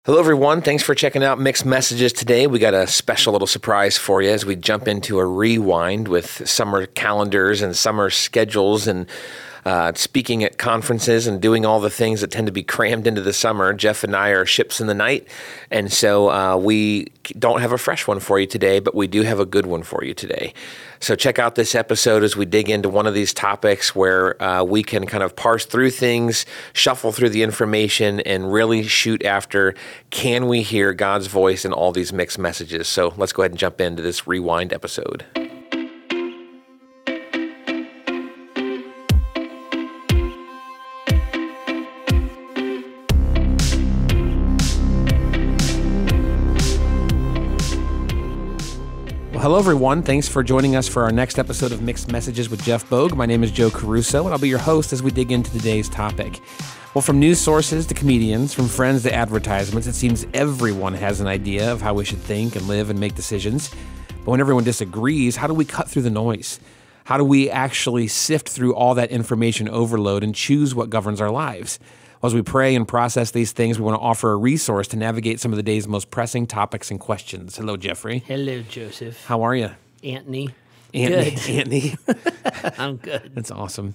Hello, everyone. Thanks for checking out Mixed Messages today. We got a special little surprise for you as we jump into a rewind with summer calendars and summer schedules and speaking at conferences and doing all the things that tend to be crammed into the summer. Jeff and I are ships in the night, and so we don't have a fresh one for you today, but we do have a good one for you today. So check out this episode as we dig into one of these topics where we can kind of parse through things, shuffle through the information, and really shoot after, can we hear God's voice in all these mixed messages? So let's go ahead and jump into this rewind episode. Hello, everyone. Thanks for joining us for our next episode of Mixed Messages with Jeff Bogue. My name is Joe Caruso, and I'll be your host as we dig into today's topic. Well, from news sources to comedians, from friends to advertisements, it seems everyone has an idea of how we should think and live and make decisions. But when everyone disagrees, how do we cut through the noise? How do we actually sift through all that information overload and choose what governs our lives? Well, as we pray and process these things, we want to offer a resource to navigate some of the day's most pressing topics and questions. Hello, Jeffrey. Hello, Joseph. How are you? Anthony. Anthony. Good. Anthony. I'm good. That's awesome.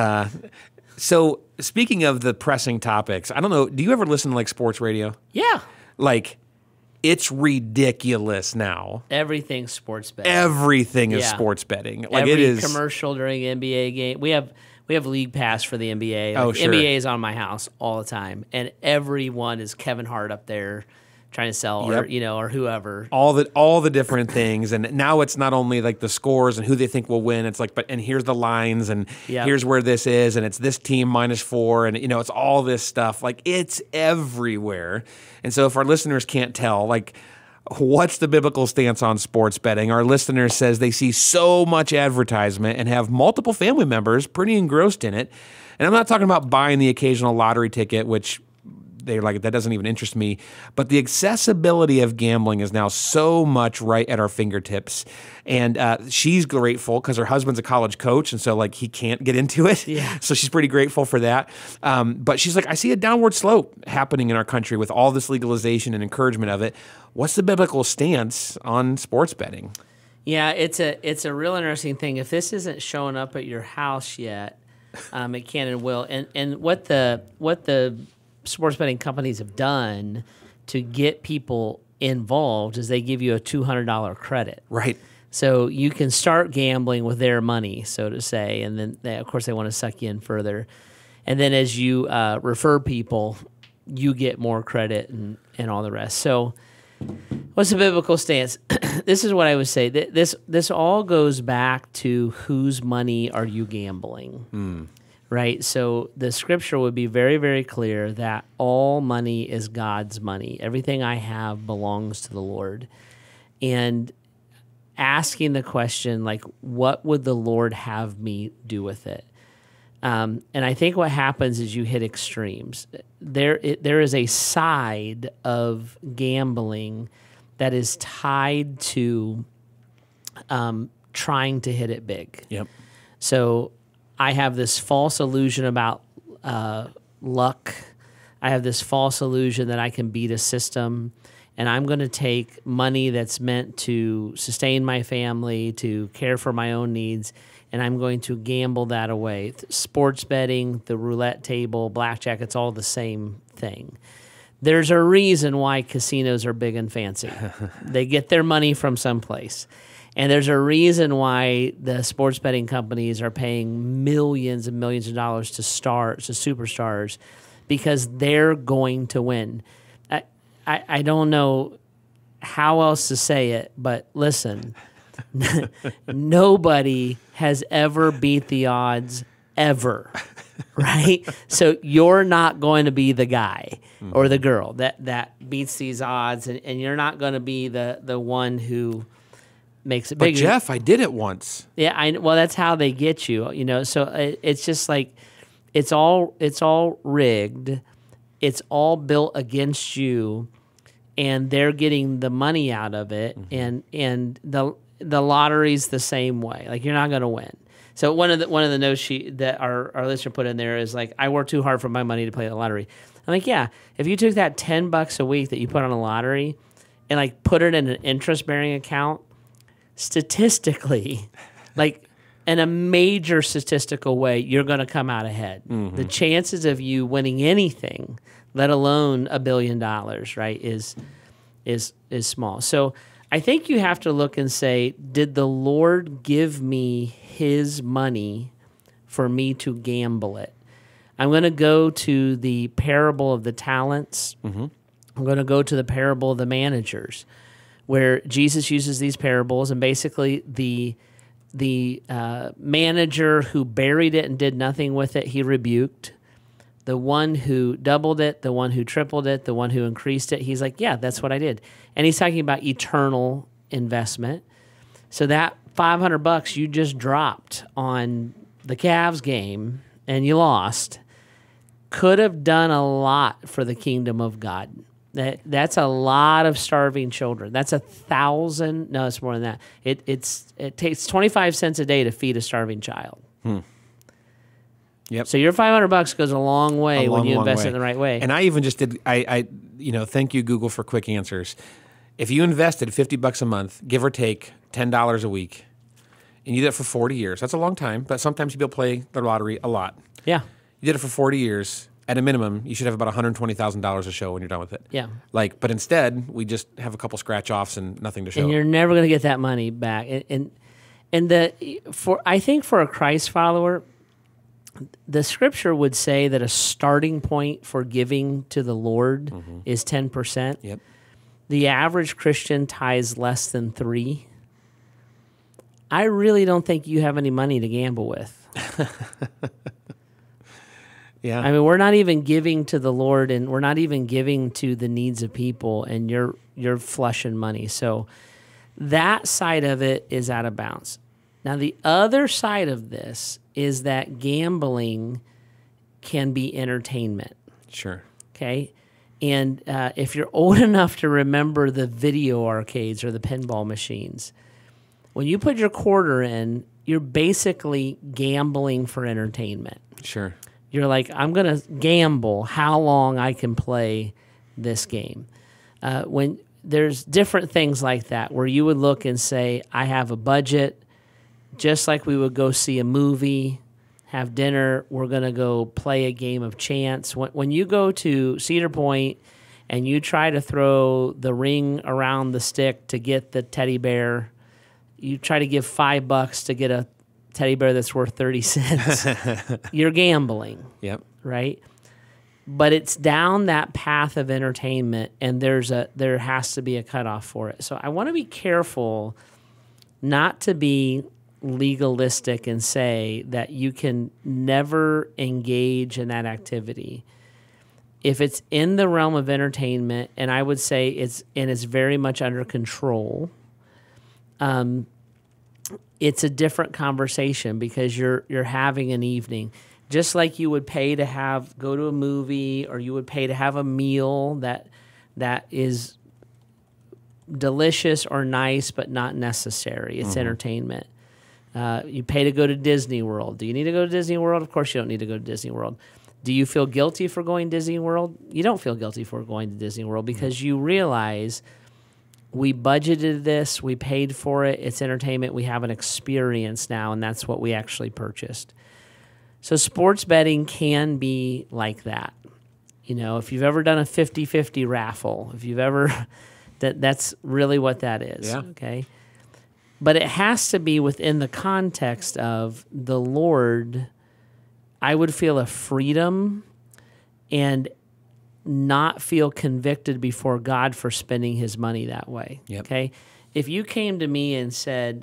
So speaking of the pressing topics, I don't know, do you ever listen to like sports radio? Yeah. Like, it's ridiculous now. Everything's sports betting. Everything is Yeah. sports betting. Like Every it is commercial during NBA game. We have League Pass for the NBA. Oh, sure. NBA is on my house all the time, and everyone is Kevin Hart up there trying to sell, Yep. or whoever. all the different things, and now it's not only like the scores and who they think will win. It's like, and here's the lines, and Yep. here's where this is, and it's this team -4, and it's all this stuff. Like it's everywhere. And so, if our listeners can't tell, like, what's the biblical stance on sports betting? Our listener says they see so much advertisement and have multiple family members pretty engrossed in it. And I'm not talking about buying the occasional lottery ticket, which they're like, that doesn't even interest me. But the accessibility of gambling is now so much right at our fingertips. And she's grateful because her husband's a college coach, and so like he can't get into it. Yeah. So she's pretty grateful for that. But she's like, I see a downward slope happening in our country with all this legalization and encouragement of it. What's the biblical stance on sports betting? Yeah, it's a real interesting thing. If this isn't showing up at your house yet, it can and will. And what the sports betting companies have done to get people involved is they give you a $200 credit. Right. So you can start gambling with their money, so to say, and then of course they want to suck you in further. And then as you refer people, you get more credit and all the rest. So what's the biblical stance? This is what I would say. This all goes back to whose money are you gambling? Right? So the scripture would be very, very clear that all money is God's money. Everything I have belongs to the Lord. And asking the question, like, what would the Lord have me do with it? And I think what happens is you hit extremes. There is a side of gambling that is tied to trying to hit it big. Yep. So I have this false illusion about luck. I have this false illusion that I can beat a system, and I'm going to take money that's meant to sustain my family, to care for my own needs, and I'm going to gamble that away. Sports betting, the roulette table, blackjack, it's all the same thing. There's a reason why casinos are big and fancy. They get their money from someplace. And there's a reason why the sports betting companies are paying millions and millions of dollars to superstars, because they're going to win. I don't know how else to say it, but listen, nobody has ever beat the odds ever, right? So you're not going to be the guy or the girl that beats these odds, and you're not going to be the one who makes it But bigger. Jeff, I did it once. Yeah, well, that's how they get you, So it's just like it's all rigged. It's all built against you, and they're getting the money out of it. And the lottery's the same way. Like, you're not going to win. So one of the notes that our listener put in there is like, I work too hard for my money to play the lottery. I'm like, yeah, if you took that $10 a week that you put on a lottery and like put it in an interest-bearing account, statistically, like in a major statistical way, you're going to come out ahead. The chances of you winning anything, let alone $1 billion, right, is small. So I think you have to look and say, did the Lord give me his money for me to gamble it? I'm going to go to the parable of the talents. I'm going to go to the parable of the managers, where Jesus uses these parables, and basically the manager who buried it and did nothing with it, he rebuked. The one who doubled it, the one who tripled it, the one who increased it, he's like, yeah, that's what I did. And he's talking about eternal investment. So that $500 you just dropped on the Cavs game and you lost could have done a lot for the kingdom of God. That's a lot of starving children. That's 1,000. No, it's more than that. It takes 25 cents a day to feed a starving child. Yep. So your $500 goes a long way when you invest it in the right way. And I even just did. I thank you, Google, for quick answers. If you invested $50 a month, give or take $10 a week, and you did it for 40 years, that's a long time. But sometimes you'll play the lottery a lot. Yeah. You did it for 40 years. At a minimum, you should have about $120,000 a show when you're done with it. Yeah. But instead, we just have a couple scratch offs and nothing to show. And you're never going to get that money back. I think for a Christ follower, the scripture would say that a starting point for giving to the Lord is 10%. Yep. The average Christian tithes less than 3%. I really don't think you have any money to gamble with. Yeah. I mean, we're not even giving to the Lord, and we're not even giving to the needs of people, and you're flushing money. So that side of it is out of bounds. Now, the other side of this is that gambling can be entertainment. Sure. Okay? And if you're old enough to remember the video arcades or the pinball machines, when you put your quarter in, you're basically gambling for entertainment. Sure. You're like, I'm going to gamble how long I can play this game. When there's different things like that where you would look and say, I have a budget, just like we would go see a movie, have dinner, we're going to go play a game of chance. When you go to Cedar Point and you try to throw the ring around the stick to get the teddy bear, you try to give $5 to get a teddy bear that's worth 30 cents. You're gambling. Yep. Right? But it's down that path of entertainment, and there has to be a cutoff for it. So I want to be careful not to be legalistic and say that you can never engage in that activity. If it's in the realm of entertainment, and I would say it's very much under control, it's a different conversation because you're having an evening. Just like you would pay to go to a movie, or you would pay to have a meal that is delicious or nice but not necessary. It's entertainment. You pay to go to Disney World. Do you need to go to Disney World? Of course you don't need to go to Disney World. Do you feel guilty for going to Disney World? You don't feel guilty for going to Disney World because you realize we budgeted this, we paid for it, it's entertainment, we have an experience now, and that's what we actually purchased. So sports betting can be like that. You know, if you've ever done a 50-50 raffle, if you've ever, that's really what that is, yeah. Okay? But it has to be within the context of the Lord. I would feel a freedom and not feel convicted before God for spending his money that way. Yep. Okay? If you came to me and said,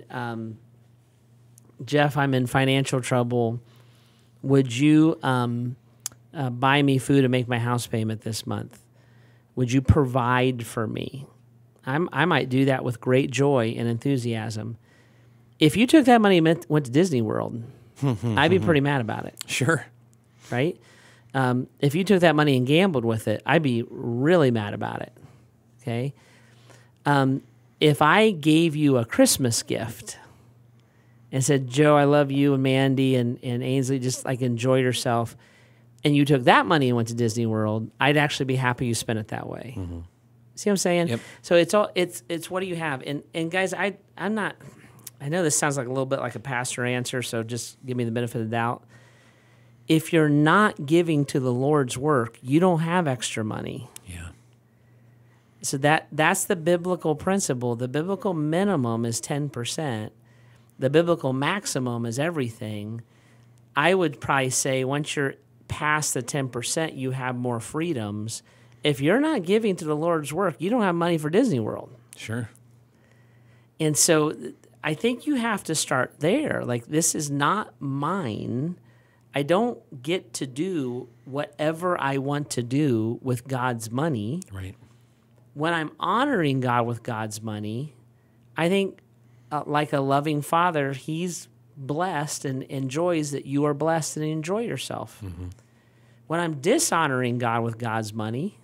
Jeff, I'm in financial trouble, would you buy me food and make my house payment this month? Would you provide for me? I might do that with great joy and enthusiasm. If you took that money and went to Disney World, I'd be pretty mad about it. Sure. Right? If you took that money and gambled with it, I'd be really mad about it. Okay? If I gave you a Christmas gift and said, Joe, I love you and Mandy and Ainsley, just like enjoy yourself, and you took that money and went to Disney World, I'd actually be happy you spent it that way. See what I'm saying? Yep. So it's what do you have? And guys, I'm not. I know this sounds like a little bit like a pastor answer, so just give me the benefit of the doubt. If you're not giving to the Lord's work, you don't have extra money. Yeah. So that's the biblical principle. The biblical minimum is 10%. The biblical maximum is everything. I would probably say once you're past the 10%, you have more freedoms. If you're not giving to the Lord's work, you don't have money for Disney World. Sure. And so I think you have to start there. Like, this is not mine. I don't get to do whatever I want to do with God's money. Right. When I'm honoring God with God's money, I think like a loving father, he's blessed and enjoys that you are blessed and enjoy yourself. When I'm dishonoring God with God's money,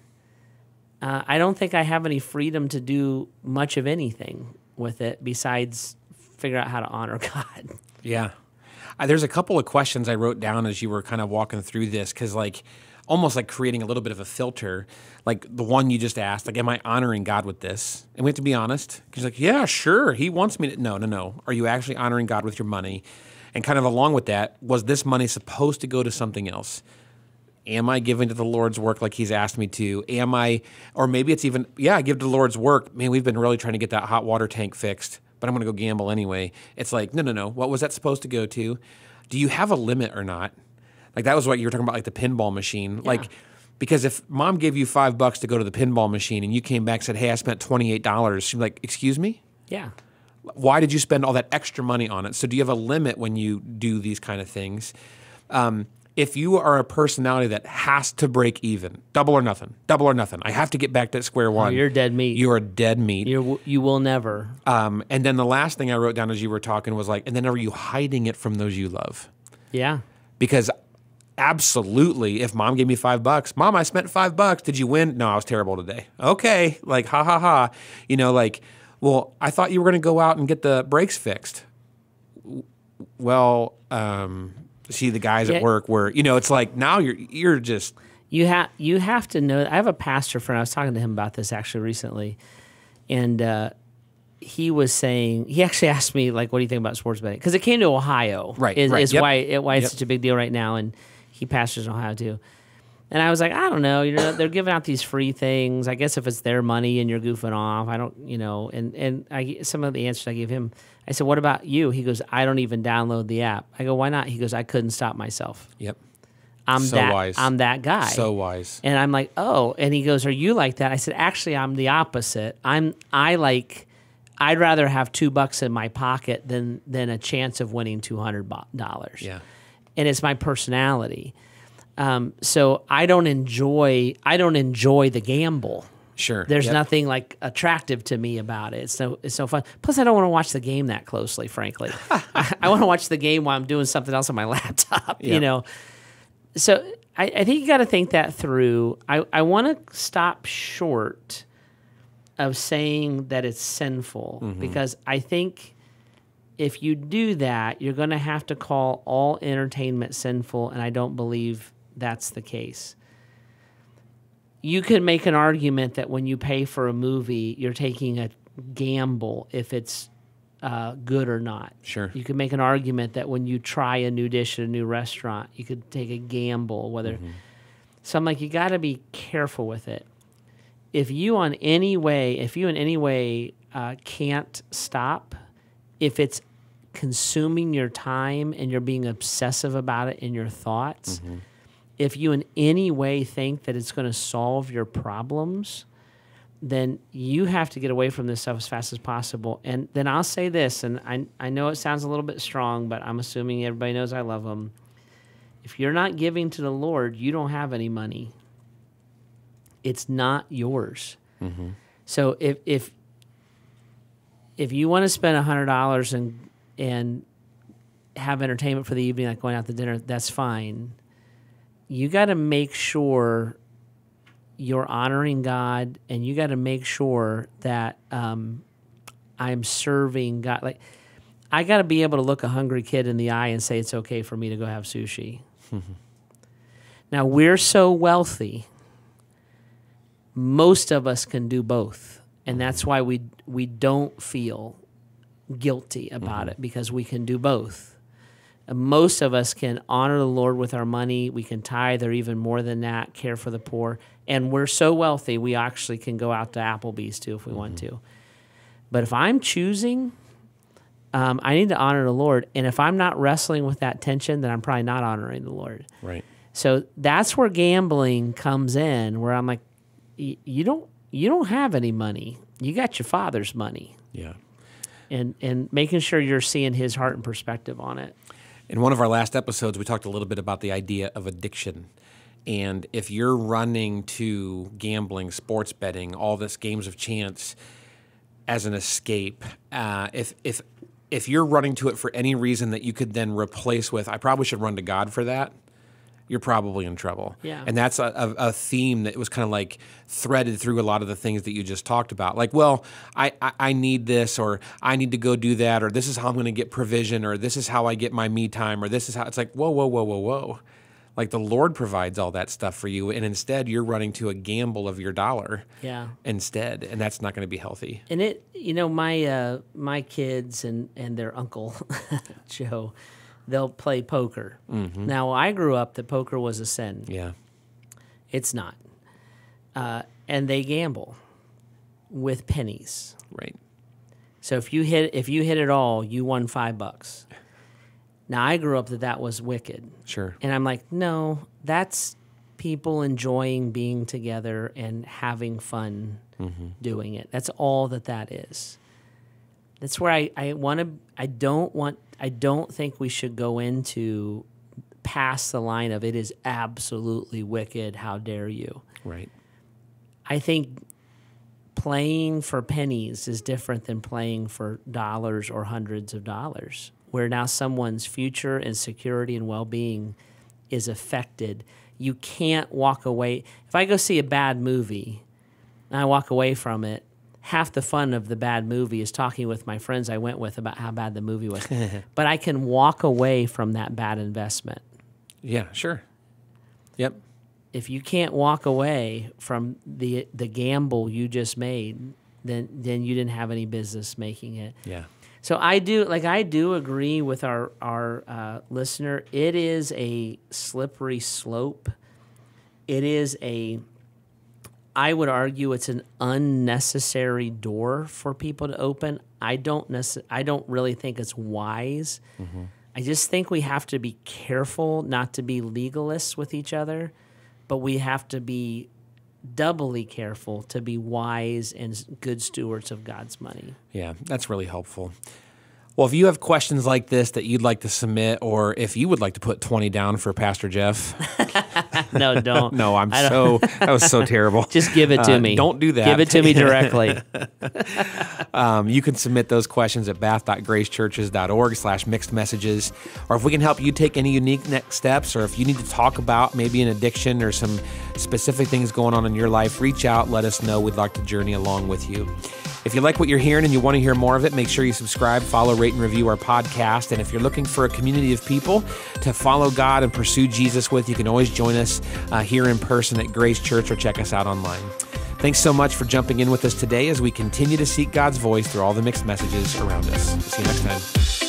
I don't think I have any freedom to do much of anything with it besides figure out how to honor God. Yeah. There's a couple of questions I wrote down as you were kind of walking through this, because almost like creating a little bit of a filter, like the one you just asked, like, am I honoring God with this? And we have to be honest, because like, yeah, sure, he wants me to. No. Are you actually honoring God with your money? And kind of along with that, was this money supposed to go to something else? Am I giving to the Lord's work like he's asked me to? Or maybe it's even, I give to the Lord's work. Man, we've been really trying to get that hot water tank fixed, but I'm going to go gamble anyway. It's like, no. What was that supposed to go to? Do you have a limit or not? Like, that was what you were talking about, like the pinball machine. Yeah. Like, because if mom gave you $5 to go to the pinball machine and you came back and said, hey, I spent $28, she'd be like, excuse me? Yeah. Why did you spend all that extra money on it? So do you have a limit when you do these kind of things? If you are a personality that has to break even, double or nothing, I have to get back to square one. You're dead meat. You are dead meat. You will never. And then the last thing I wrote down as you were talking was like, and then are you hiding it from those you love? Yeah. Because absolutely, if mom gave me $5, Mom, I spent $5. Did you win? No, I was terrible today. Okay, like ha ha ha. Like, well, I thought you were going to go out and get the brakes fixed. Well, see the guys at work where it's like now you're just you have to know. I have a pastor friend. I was talking to him about this actually recently, and he was saying, he actually asked me, like, what do you think about sports betting? Because it came to Ohio, right? Is why it's such a big deal right now, and he pastors in Ohio too. And I was like, I don't know, they're giving out these free things. I guess if it's their money and you're goofing off, I don't, and some of the answers I gave him, I said, what about you? He goes, I don't even download the app. I go, why not? He goes, I couldn't stop myself. Yep. Wise. I'm that guy. So wise. And I'm like, oh, and he goes, are you like that? I said, actually, I'm the opposite. I'd rather have $2 in my pocket than a chance of winning $200. Yeah. And it's my personality. So I don't enjoy the gamble. Sure. There's nothing like attractive to me about it. It's so fun. Plus, I don't want to watch the game that closely, frankly. I want to watch the game while I'm doing something else on my laptop, So I think you got to think that through. I want to stop short of saying that it's sinful, because I think if you do that, you're going to have to call all entertainment sinful, and I don't believe that's the case. You could make an argument that when you pay for a movie, you're taking a gamble if it's good or not. Sure. You could make an argument that when you try a new dish at a new restaurant, you could take a gamble. So I'm like, you got to be careful with it. If you in any way can't stop, if it's consuming your time and you're being obsessive about it in your thoughts, if you in any way think that it's going to solve your problems, then you have to get away from this stuff as fast as possible. And then I'll say this, and I know it sounds a little bit strong, but I'm assuming everybody knows I love them. If you're not giving to the Lord, you don't have any money. It's not yours. So if you want to spend $100 and have entertainment for the evening, like going out to dinner, that's fine. You got to make sure you're honoring God, and you got to make sure that I'm serving God. Like, I got to be able to look a hungry kid in the eye and say it's okay for me to go have sushi. Now, we're so wealthy, most of us can do both. And that's why we don't feel guilty about it, because we can do both. And most of us can honor the Lord with our money. We can tithe, or even more than that, care for the poor. And we're so wealthy, we actually can go out to Applebee's too if we want to. But if I'm choosing, I need to honor the Lord. And if I'm not wrestling with that tension, then I'm probably not honoring the Lord. Right. So that's where gambling comes in, where I'm like, you don't have any money. You got your Father's money. Yeah. And making sure you're seeing His heart and perspective on it. In one of our last episodes, we talked a little bit about the idea of addiction. And if you're running to gambling, sports betting, all this games of chance as an escape, if you're running to it for any reason that you could then replace with, I probably should run to God for that, you're probably in trouble. Yeah. And that's a theme that was kind of like threaded through a lot of the things that you just talked about. Like, well, I need this, or I need to go do that, or this is how I'm going to get provision, or this is how I get my me time, or this is how, it's like, whoa. Like, the Lord provides all that stuff for you, and instead you're running to a gamble of your dollar instead, and that's not going to be healthy. And my kids and their uncle, Joe, they'll play poker. Mm-hmm. Now, I grew up that poker was a sin. Yeah. It's not. And they gamble with pennies. Right. So if you hit it all, you won $5. Now, I grew up that was wicked. Sure. And I'm like, no, that's people enjoying being together and having fun doing it. That's all that is. That's where I don't think we should go into past the line of it is absolutely wicked, how dare you. Right. I think playing for pennies is different than playing for dollars or hundreds of dollars, where now someone's future and security and well-being is affected. You can't walk away. If I go see a bad movie and I walk away from it, half the fun of the bad movie is talking with my friends I went with about how bad the movie was. But I can walk away from that bad investment. Yeah, sure. Yep. If you can't walk away from the gamble you just made, then you didn't have any business making it. Yeah. So I do agree with our listener. It is a slippery slope. I would argue it's an unnecessary door for people to open. I don't really think it's wise. Mm-hmm. I just think we have to be careful not to be legalists with each other, but we have to be doubly careful to be wise and good stewards of God's money. Yeah, that's really helpful. Well, if you have questions like this that you'd like to submit, or if you would like to put 20 down for Pastor Jeff. No, don't. No, that was so terrible. Just give it to me. Don't do that. Give it to me directly. You can submit those questions at bath.gracechurches.org/mixed messages. Or if we can help you take any unique next steps, or if you need to talk about maybe an addiction or some specific things going on in your life, reach out, let us know. We'd like to journey along with you. If you like what you're hearing and you want to hear more of it, make sure you subscribe, follow, rate, and review our podcast. And if you're looking for a community of people to follow God and pursue Jesus with, you can always join us here in person at Grace Church, or check us out online. Thanks so much for jumping in with us today as we continue to seek God's voice through all the mixed messages around us. See you next time.